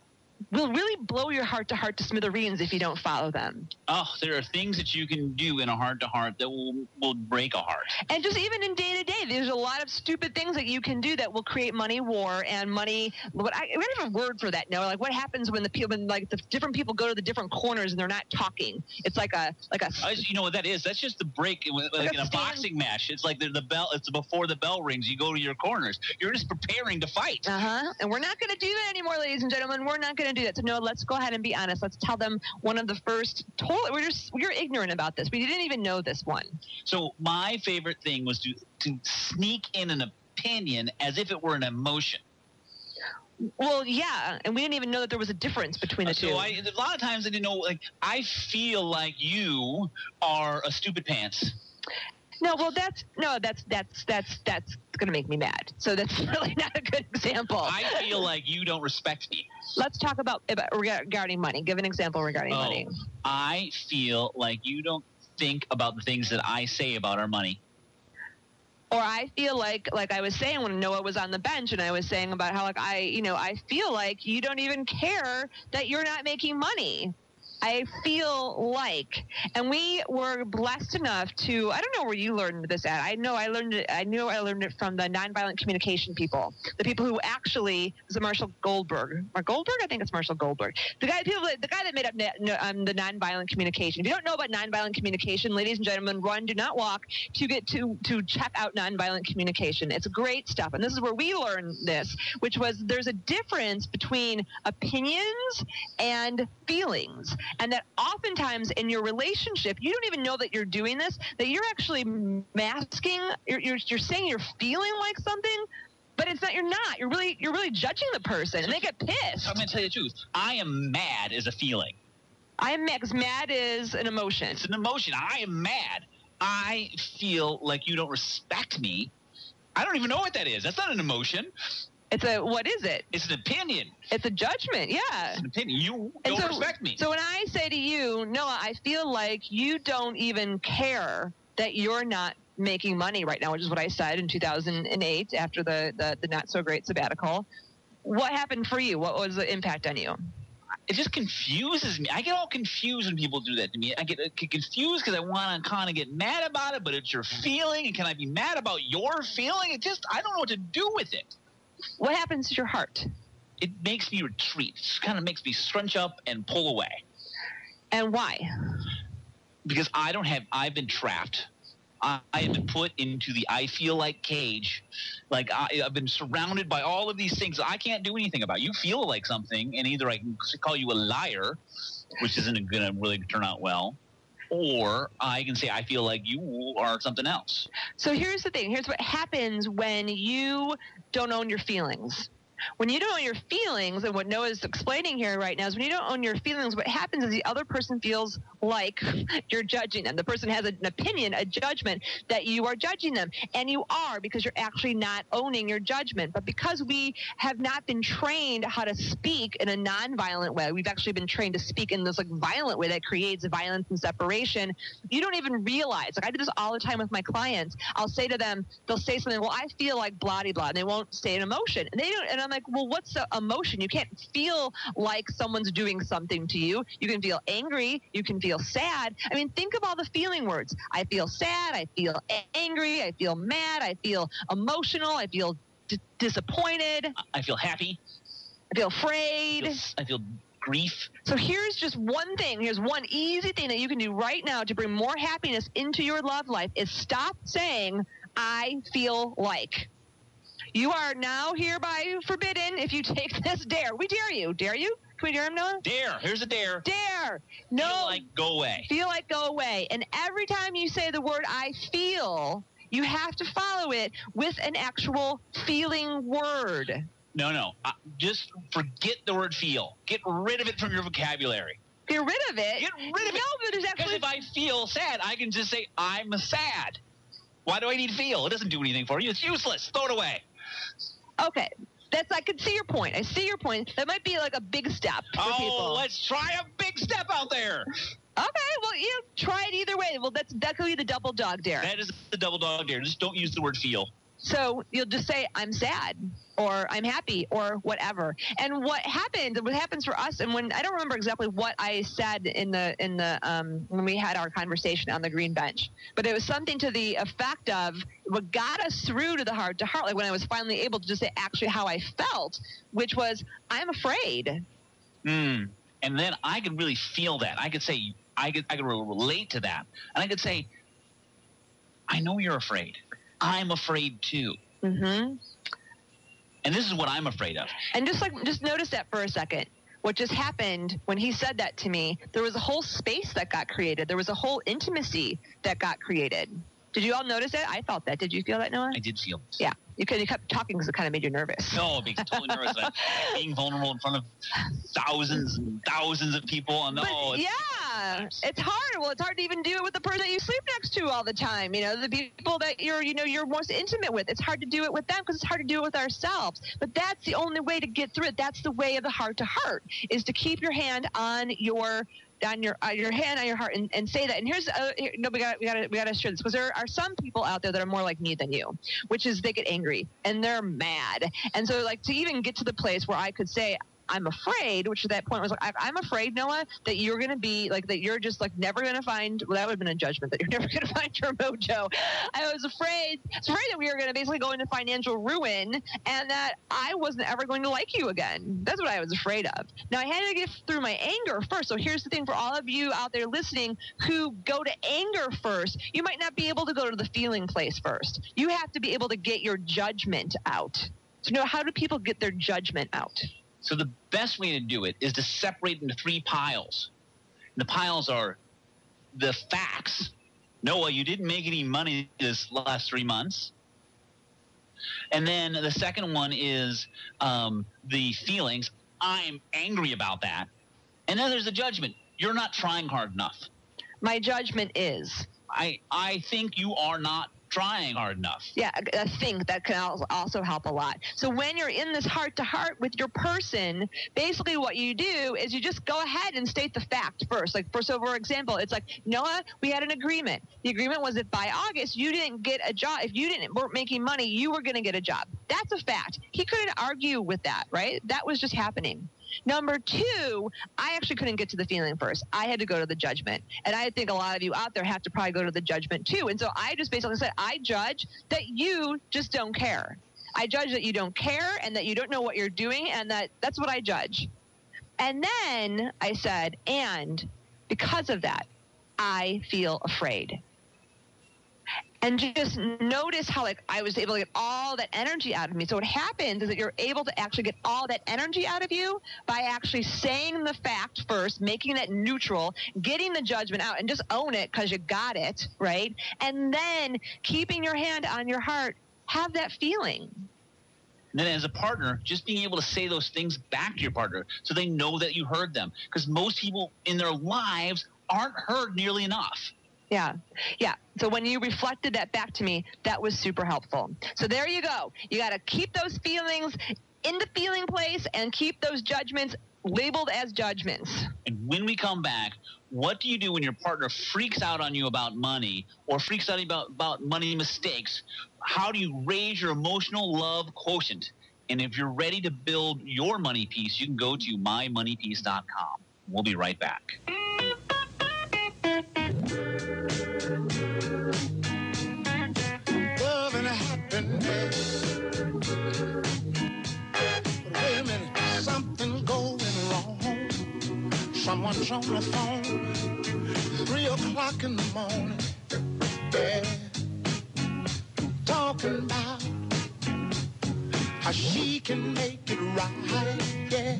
will really blow your heart to heart to smithereens if you don't follow them. Oh, there are things that you can do in a heart to heart that will will break a heart. And just even in day to day, there's a lot of stupid things that you can do that will create money war and money. What I, we have a word for that now. Like what happens when the people, when like the different people go to the different corners and they're not talking. It's like a like a. I, you know what that is? That's just the break. Like, like in a a stand. boxing match, it's like the, the bell. It's before the bell rings. You go to your corners. You're just preparing to fight. Uh huh. And we're not going to do that anymore, ladies and gentlemen. We're not going to do that. So no, let's go ahead and be honest. Let's tell them one of the first. Totally, we're just we're ignorant about this. We didn't even know this one. So my favorite thing was to to sneak in an opinion as if it were an emotion. Well, yeah, and we didn't even know that there was a difference between the Uh, two. so I, a lot of times I didn't know, like, I feel like you are a stupid pants. No, well, that's no, that's that's that's that's going to make me mad. So that's really not a good example. I feel like you don't respect me. Let's talk about, about regarding money. Give an example regarding Oh, money. I feel like you don't think about the things that I say about our money. Or I feel like, like I was saying when Noah was on the bench, and I was saying about how, like, I, you know, I feel like you don't even care that you're not making money. I feel like, and we were blessed enough to, I don't know where you learned this at. I know I learned it, I knew I learned it from the nonviolent communication people, the people who actually, was it Marshall Goldberg? Or Goldberg? I think it's Marshall Goldberg. The guy, people, the guy that made up um, the nonviolent communication. If you don't know about nonviolent communication, ladies and gentlemen, run, do not walk to get to, to check out nonviolent communication. It's great stuff. And this is where we learned this, which was there's a difference between opinions and feelings. And that oftentimes in your relationship, you don't even know that you're doing this, that you're actually masking, you're, you're, you're saying you're feeling like something, but it's not, you're not. You're really, you're really judging the person, and they get pissed. I'm going to tell you the truth. I am mad as a feeling. I am mad, because mad is an emotion. It's an emotion. I am mad. I feel like you don't respect me. I don't even know what that is. That's not an emotion. It's a, what is it? It's an opinion. It's a judgment, yeah. It's an opinion. You And don't so, respect me. So when I say to you, Noah, I feel like you don't even care that you're not making money right now, which is what I said in two thousand eight after the, the, the not-so-great sabbatical. What happened for you? What was the impact on you? It just confuses me. I get all confused when people do that to me. I get, I get confused because I want to kind of get mad about it, but it's your feeling, and can I be mad about your feeling? It just, I don't know what to do with it. What happens to your heart? It makes me retreat. It kind of makes me scrunch up and pull away. And why? Because I don't have, I've been trapped. I, I have been put into the I feel like cage. Like I, I've been surrounded by all of these things I can't do anything about. You feel like something, and either I can call you a liar, which isn't going to really turn out well, or I can say I feel like you are something else. So here's the thing. Here's what happens when you don't own your feelings. When you don't own your feelings, and what Noah's explaining here right now is when you don't own your feelings, what happens is the other person feels like you're judging them. The person has an opinion, a judgment that you are judging them. And you are, because you're actually not owning your judgment. But because we have not been trained how to speak in a nonviolent way, we've actually been trained to speak in this like violent way that creates violence and separation. You don't even realize. Like I do this all the time with my clients. I'll say to them, they'll say something, well, I feel like blah, blah, blah, and they won't say an emotion. And they don't, and I'm like, well, what's the emotion? You can't feel like someone's doing something to you. You can feel angry. You can feel sad. I mean, think of all the feeling words. I feel sad. I feel angry. I feel mad. I feel emotional. I feel d- disappointed. I feel happy. I feel afraid. I feel, I feel grief. So here's just one thing. Here's one easy thing that you can do right now to bring more happiness into your love life is stop saying, I feel like. You are now hereby forbidden if you take this dare. We dare you. Dare you? Can we dare him, Noah? Dare. Here's a dare. Dare. No. Feel like go away. Feel like go away. And every time you say the word I feel, you have to follow it with an actual feeling word. No, no. Uh, just forget the word feel. Get rid of it from your vocabulary. Get rid of it? Get rid of no, it. but there's Because actually... if I feel sad, I can just say, I'm sad. Why do I need feel? It doesn't do anything for you. It's useless. Throw it away. Okay. That's, I can see your point. I see your point. That might be like a big step for oh, people. let's try a big step out there. Okay, well, you know, try it either way. Well, that's that could be the double dog dare. That is the double dog dare. Just don't use the word feel. So you'll just say, I'm sad, or I'm happy, or whatever. And what happened, what happens for us, and when I don't remember exactly what I said in the in the um, when we had our conversation on the green bench, but it was something to the effect of what got us through to the heart to heart, like when I was finally able to just say actually how I felt, which was, I'm afraid. Mm. And then I could really feel that. I could say, I could, I could relate to that. And I could say, I know you're afraid. I'm afraid too. Mm-hmm. And this is what I'm afraid of. And just like, just notice that for a second. What just happened when he said that to me, there was a whole space that got created. There was a whole intimacy that got created. Did you all notice it? I felt that. Did you feel that, Noah? I did feel this. Yeah. You, could, you kept talking because it kind of made you nervous. No, it makes me totally nervous. Like being vulnerable in front of thousands and thousands of people. And But, oh, it's, yeah, it's hard. Well, it's hard to even do it with the person that you sleep next to all the time. You know, the people that you're, you know, you're most intimate with. It's hard to do it with them because it's hard to do it with ourselves. But that's the only way to get through it. That's the way of the heart to heart, is to keep your hand on your on your uh, your hand on your heart and, and say that. And here's uh, here, no, we got we got we got to share this, because there are some people out there that are more like me than you, which is they get angry and they're mad. And so, like, to even get to the place where I could say, I'm afraid, which at that point was like, I, I'm afraid, Noah, that you're going to be like, that you're just like never going to find, well, that would have been a judgment, that you're never going to find your mojo. I was afraid, I was afraid that we were going to basically go into financial ruin and that I wasn't ever going to like you again. That's what I was afraid of. Now, I had to get through my anger first. So here's the thing for all of you out there listening who go to anger first, you might not be able to go to the feeling place first. You have to be able to get your judgment out. So, you know, how do people get their judgment out? So the best way to do it is to separate into three piles. And the piles are the facts. Noah, you didn't make any money this last three months. And then the second one is um, the feelings. I'm angry about that. And then there's the judgment. You're not trying hard enough. My judgment is. I I think you are not trying hard enough. Yeah, I think that can also help a lot. So when you're in this heart-to-heart with your person, basically what you do is you just go ahead and state the fact first. Like, for, so for example, it's like, Noah, we had an agreement. The agreement was that by August, you didn't get a job. If you didn't weren't making money, you were going to get a job. That's a fact. He couldn't argue with that, right? That was just happening. Number two, I actually couldn't get to the feeling first. I had to go to the judgment. And I think a lot of you out there have to probably go to the judgment too. And so I just basically said, I judge that you just don't care. I judge that you don't care and that you don't know what you're doing, and that that's what I judge. And then I said, and because of that, I feel afraid. And just notice how, like, I was able to get all that energy out of me. So what happens is that you're able to actually get all that energy out of you by actually saying the fact first, making it neutral, getting the judgment out, and just own it because you got it, right? And then keeping your hand on your heart, have that feeling. And then as a partner, just being able to say those things back to your partner so they know that you heard them. Because most people in their lives aren't heard nearly enough. Yeah. Yeah. So when you reflected that back to me, that was super helpful. So there you go. You got to keep those feelings in the feeling place and keep those judgments labeled as judgments. And when we come back, what do you do when your partner freaks out on you about money or freaks out about, about money mistakes? How do you raise your emotional love quotient? And if you're ready to build your money piece, you can go to my money piece dot com. We'll be right back. Love and happiness. But wait a minute, something's going wrong. Someone's on the phone, three o'clock in the morning. Yeah, talking about how she can make it right. Yeah,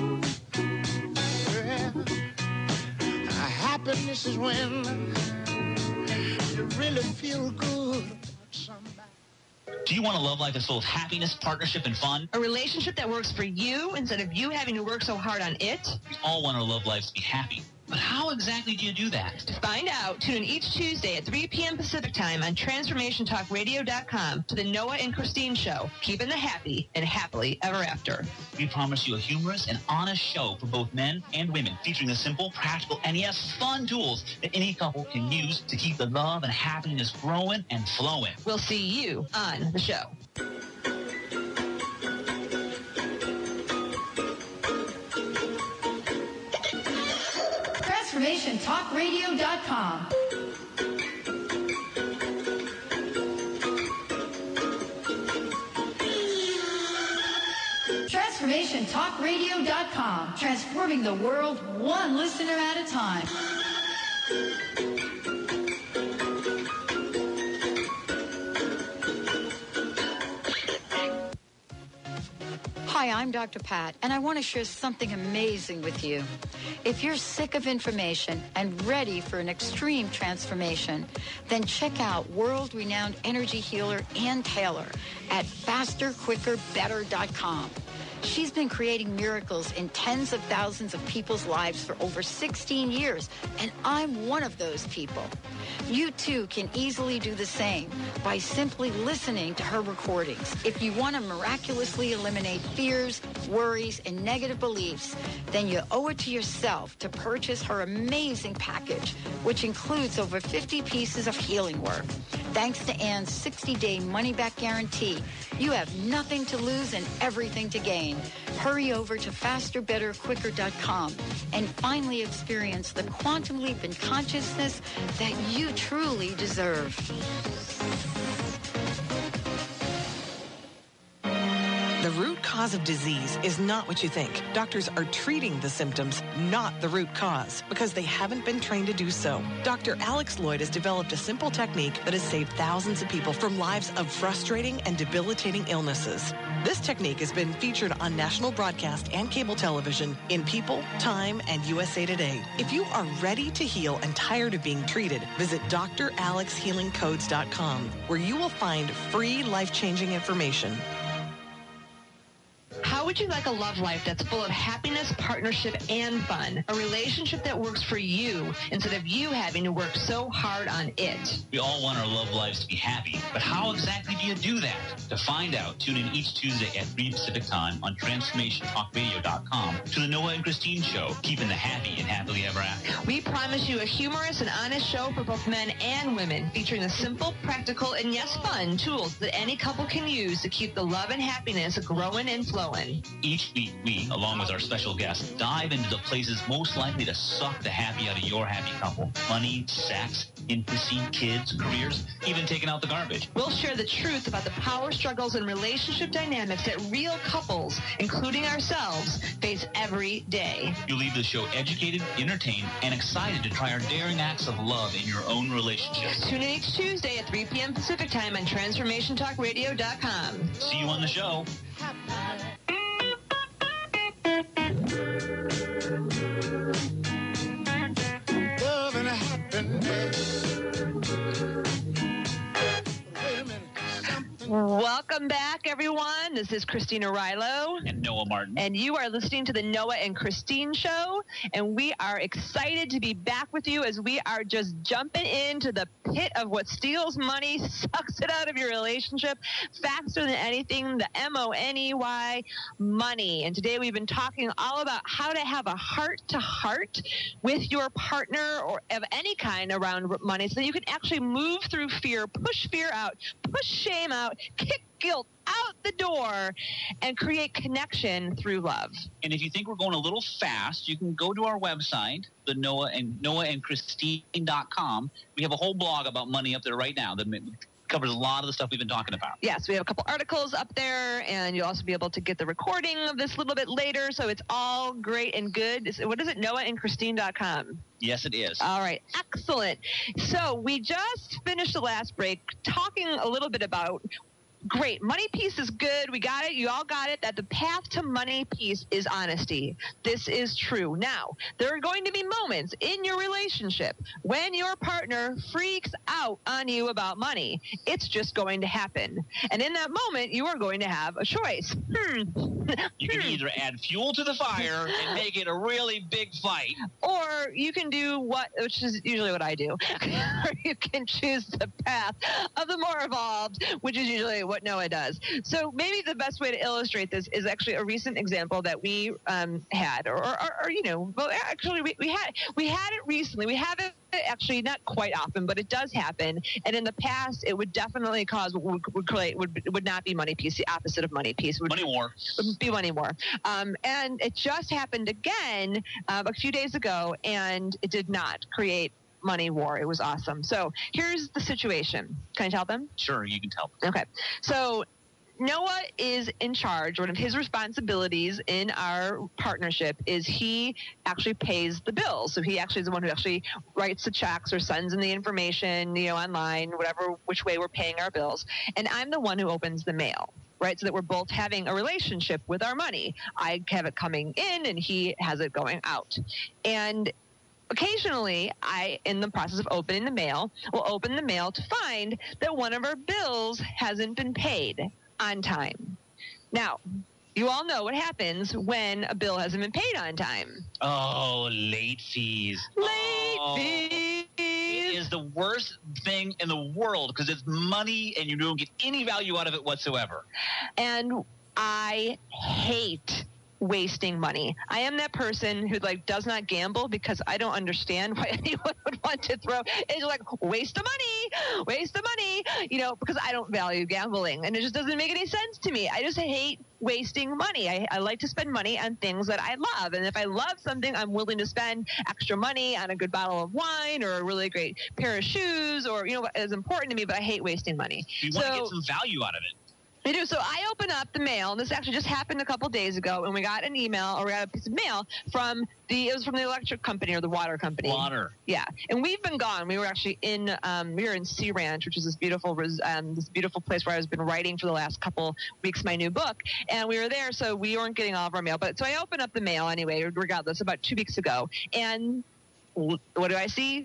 yeah. Happiness is when you really feel good about somebody. Do you want a love life that's full of happiness, partnership, and fun? A relationship that works for you instead of you having to work so hard on it? We all want our love lives to be happy. But how exactly do you do that? To find out, tune in each Tuesday at three p.m. Pacific Time on Transformation Talk Radio dot com to the Noah and Christine Show, keeping the happy and happily ever after. We promise you a humorous and honest show for both men and women, featuring the simple, practical, and yes, fun tools that any couple can use to keep the love and happiness growing and flowing. We'll see you on the show. Transformation Talk Radio dot com. Transformation Talk Radio dot com. Transforming the world one listener at a time. Hi, I'm Doctor Pat, and I want to share something amazing with you. If you're sick of information and ready for an extreme transformation, then check out world-renowned energy healer Ann Taylor at faster quicker better dot com. She's been creating miracles in tens of thousands of people's lives for over sixteen years, and I'm one of those people. You too can easily do the same by simply listening to her recordings. If you want to miraculously eliminate fears, worries, and negative beliefs, then you owe it to yourself to purchase her amazing package, which includes over fifty pieces of healing work. Thanks to Ann's sixty-day money-back guarantee, you have nothing to lose and everything to gain. Hurry over to faster better quicker dot com and finally experience the quantum leap in consciousness that you truly deserve. The root cause of disease is not what you think. Doctors are treating the symptoms, not the root cause, because they haven't been trained to do so. Doctor Alex Lloyd has developed a simple technique that has saved thousands of people from lives of frustrating and debilitating illnesses. This technique has been featured on national broadcast and cable television in People, Time, and U S A Today. If you are ready to heal and tired of being treated, visit D R alex healing codes dot com, where you will find free life-changing information. How would you like a love life that's full of happiness, partnership, and fun? A relationship that works for you instead of you having to work so hard on it. We all want our love lives to be happy, but how exactly do you do that? To find out, tune in each Tuesday at three Pacific Time on transformation talk radio dot com to the Noah and Christine Show, keeping the happy and happily ever after. We promise you a humorous and honest show for both men and women, featuring the simple, practical, and yes, fun tools that any couple can use to keep the love and happiness growing and flowing. Each week, we, along with our special guests, dive into the places most likely to suck the happy out of your happy couple. Money, sex, intimacy, kids, careers, even taking out the garbage. We'll share the truth about the power struggles and relationship dynamics that real couples, including ourselves, face every day. You'll leave the show educated, entertained, and excited to try our daring acts of love in your own relationship. Tune in each Tuesday at three p.m. Pacific Time on transformation talk radio dot com. See you on the show. Love and happiness. Welcome back, everyone. This is Christina Rilo. And Noah Martin. And you are listening to the Noah and Christine Show. And we are excited to be back with you as we are just jumping into the pit of what steals money, sucks it out of your relationship faster than anything, the M O N E Y, money. And today we've been talking all about how to have a heart-to-heart with your partner or of any kind around money so that you can actually move through fear, push fear out, push shame out, kick guilt out the door, and create connection through love. And if you think we're going a little fast, you can go to our website, the Noah and Noah and Christine dot com. We have a whole blog about money up there right now that covers a lot of the stuff we've been talking about. Yes, we have a couple articles up there, and you'll also be able to get the recording of this a little bit later, so it's all great and good. What is it, Noah and Christine dot com? Yes, it is. All right, excellent. So we just finished the last break talking a little bit about great. Money peace is good. We got it. You all got it. That the path to money peace is honesty. This is true. Now, there are going to be moments in your relationship when your partner freaks out on you about money. It's just going to happen. And in that moment, you are going to have a choice. Hmm. You can either add fuel to the fire and make it a really big fight. Or you can do what, which is usually what I do. Or you can choose the path of the more evolved, which is usually what Noah does. So maybe the best way to illustrate this is actually a recent example that we um, had, or, or, or, you know, well, actually we, we had we had it recently. We have it actually not quite often, but it does happen. And in the past, it would definitely cause what would would, create, would, would not be money peace. The opposite of money peace would money war. Would be money war. Um, and it just happened again uh, a few days ago, and it did not create money war. It was awesome. So here's the situation. Can I tell them? Sure, you can tell them. Okay. So Noah is in charge. One of his responsibilities in our partnership is he actually pays the bills. So he actually is the one who actually writes the checks or sends in the information, you know, online, whatever, which way we're paying our bills. And I'm the one who opens the mail. right? So that we're both having a relationship with our money. I have it coming in and he has it going out. And occasionally, I, in the process of opening the mail, will open the mail to find that one of our bills hasn't been paid on time. Now, you all know what happens when a bill hasn't been paid on time. Oh, late fees. Late oh, fees. It is the worst thing in the world because it's money and you don't get any value out of it whatsoever. And I hate wasting money. I am that person who like does not gamble because I don't understand why anyone would want to throw. It's like waste of money, waste of money, you know, because I don't value gambling and it just doesn't make any sense to me. I just hate wasting money. I, I like to spend money on things that I love. And if I love something, I'm willing to spend extra money on a good bottle of wine or a really great pair of shoes or, you know, it's important to me, but I hate wasting money. You so, want to get some value out of it. I do. So I open up the mail, and this actually just happened a couple days ago, and we got an email, or we got a piece of mail from the, it was from the electric company or the water company. Water. Yeah. And we've been gone. We were actually in, um, we were in Sea Ranch, which is this beautiful, um, this beautiful place where I've been writing for the last couple weeks, my new book. And we were there, so we weren't getting all of our mail. But so I opened up the mail anyway, regardless, about two weeks ago. And what do I see?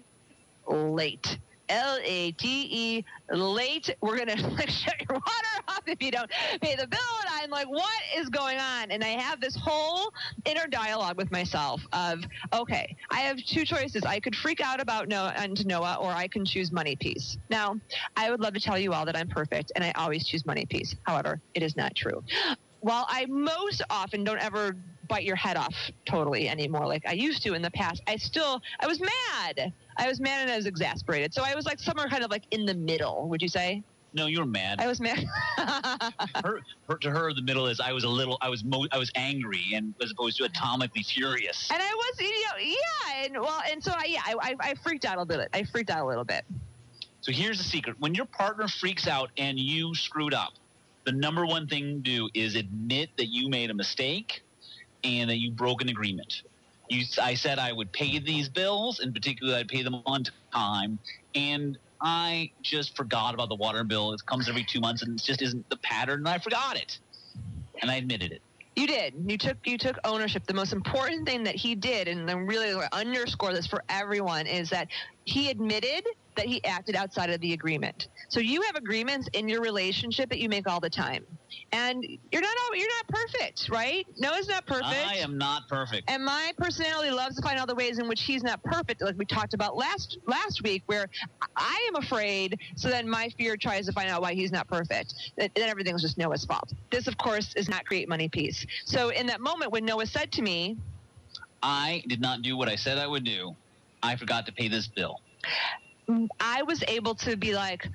Late. L A T E, late. We're going to like, shut your water off if you don't pay the bill. And I'm like, what is going on? And I have this whole inner dialogue with myself of, okay, I have two choices. I could freak out about Noah and Noah, or I can choose Money Piece. Now, I would love to tell you all that I'm perfect, and I always choose Money Piece. However, it is not true. While I most often don't ever bite your head off totally anymore like I used to in the past, I still, I was mad. I was mad and I was exasperated. So I was like somewhere kind of like in the middle, would you say? No, you were mad. I was mad. her, her, to her, the middle is I was a little, I was mo- I was angry and as opposed to atomically furious. And I was, you know, yeah. And well, and so I, yeah, I, I, I freaked out a little bit. I freaked out a little bit. So here's the secret. When your partner freaks out and you screwed up, the number one thing to do is admit that you made a mistake and that you broke an agreement. You, I said I would pay these bills, in particular I'd pay them on time, and I just forgot about the water bill. It comes every two months, and it just isn't the pattern, and I forgot it. And I admitted it. You did. You took you took ownership. The most important thing that he did, and I really underscore this for everyone, is that he admitted that he acted outside of the agreement. So you have agreements in your relationship that you make all the time. And you're not all, you're not perfect, right? Noah's not perfect. I am not perfect. And my personality loves to find all the ways in which he's not perfect, like we talked about last last week, where I am afraid, so then my fear tries to find out why he's not perfect. Then everything's just Noah's fault. This, of course, is not Create Money Peace. So in that moment when Noah said to me, I did not do what I said I would do. I forgot to pay this bill. I was able to be like,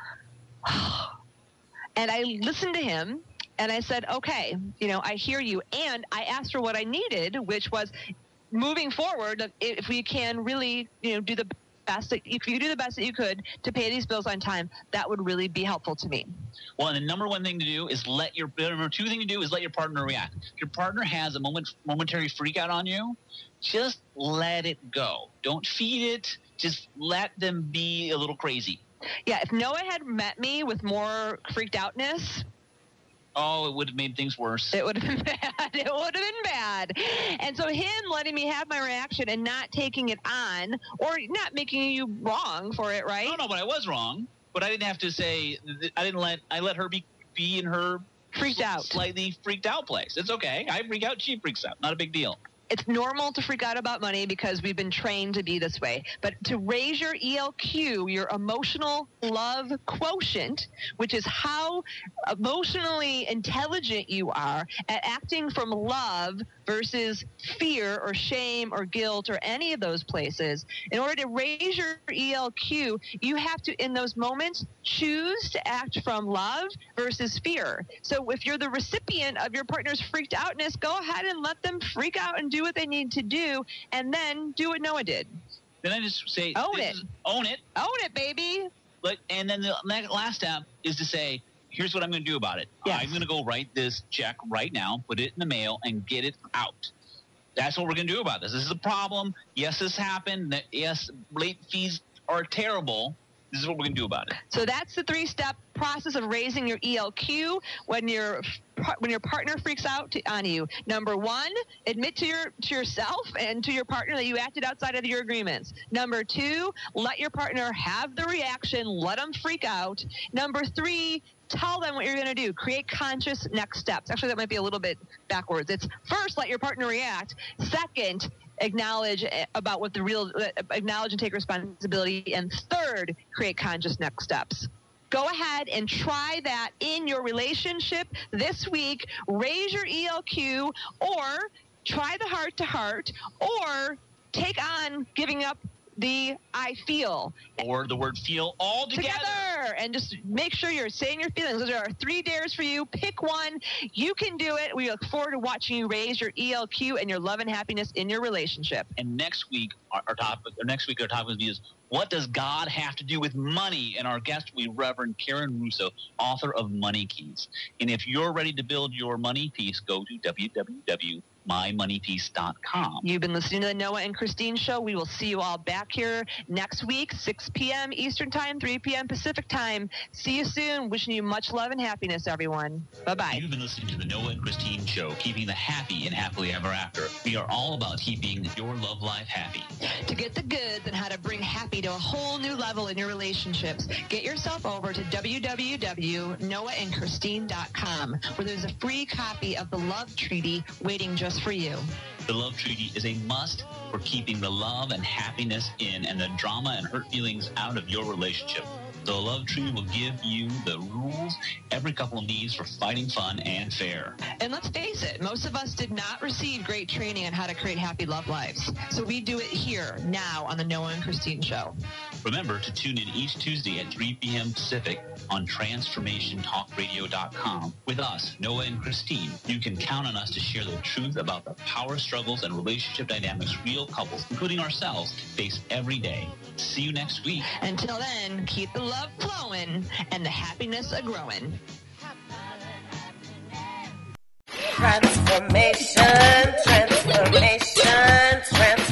and I listened to him and I said, okay, you know, I hear you. And I asked her what I needed, which was moving forward. If we can really, you know, do the best that if you do the best that you could to pay these bills on time, that would really be helpful to me. Well, and the number one thing to do is let your, number two thing to do is let your partner react. If your partner has a moment, momentary freak out on you, just let it go. Don't feed it. Just let them be a little crazy. Yeah, if Noah had met me with more freaked outness, oh, it would have made things worse. It would have been bad. It would have been bad. And so him letting me have my reaction and not taking it on, or not making you wrong for it, right? No, no, but I was wrong. But I didn't have to say, I didn't let, I let her be, be in her freaked out, slightly freaked out place. It's okay. I freak out, she freaks out. Not a big deal. It's normal to freak out about money because we've been trained to be this way. But to raise your E L Q, your emotional love quotient, which is how emotionally intelligent you are at acting from love versus fear or shame or guilt or any of those places, in order to raise your E L Q, you have to, in those moments, choose to act from love versus fear. So if you're the recipient of your partner's freaked outness, go ahead and let them freak out and do what they need to do, and then do what Noah did. Then I just say, own it. Is, own it. Own it, baby. But, and then the last step is to say, here's what I'm going to do about it. Yes. I'm going to go write this check right now, put it in the mail, and get it out. That's what we're going to do about this. This is a problem. Yes, this happened. Yes, late fees are terrible, This is what we're going to do about it. So that's the three-step process of raising your E L Q when your when your partner freaks out to, on you. Number one, admit to your to yourself and to your partner that you acted outside of your agreements. Number two, let your partner have the reaction. Let them freak out. Number three, tell them what you're going to do. Create conscious next steps. Actually, that might be a little bit backwards. It's first, let your partner react. Second, acknowledge about what the real, acknowledge and take responsibility. And third, create conscious next steps. Go ahead and try that in your relationship this week. Raise your E L Q, or try the heart to heart, or take on giving up the I feel. Or the word feel all together. Together. And just make sure you're saying your feelings. Those are our three dares for you. Pick one. You can do it. We look forward to watching you raise your E L Q and your love and happiness in your relationship. And next week, our, our topic, or next week, our topic is, what does God have to do with money? And our guest will be Reverend Karen Russo, author of Money Keys. And if you're ready to build your money piece, go to w w w dot my money piece dot com. You've been listening to the Noah and Christine Show. We will see you all back here next week, six p.m. Eastern Time, three p.m. Pacific Time. See you soon. Wishing you much love and happiness, everyone. Bye-bye. You've been listening to the Noah and Christine Show, keeping the happy and happily ever after. We are all about keeping your love life happy. To get the goods and how to bring happy to a whole new level in your relationships, get yourself over to w w w dot noah and christine dot com, where there's a free copy of the Love Treaty waiting just for you. The Love Treaty is a must for keeping the love and happiness in and the drama and hurt feelings out of your relationship. The Love Treaty will give you the rules every couple needs for fighting fun and fair. And let's face it, most of us did not receive great training on how to create happy love lives. So we do it here, now, on the Noah and Christine Show. Remember to tune in each Tuesday at three p.m. Pacific on transformation talk radio dot com with us, Noah and Christine. You can count on us to share the truth about the power struggles and relationship dynamics real couples, including ourselves, face every day. See you next week. Until then, keep the love flowing and the happiness a-growing. Transformation, transformation, transformation.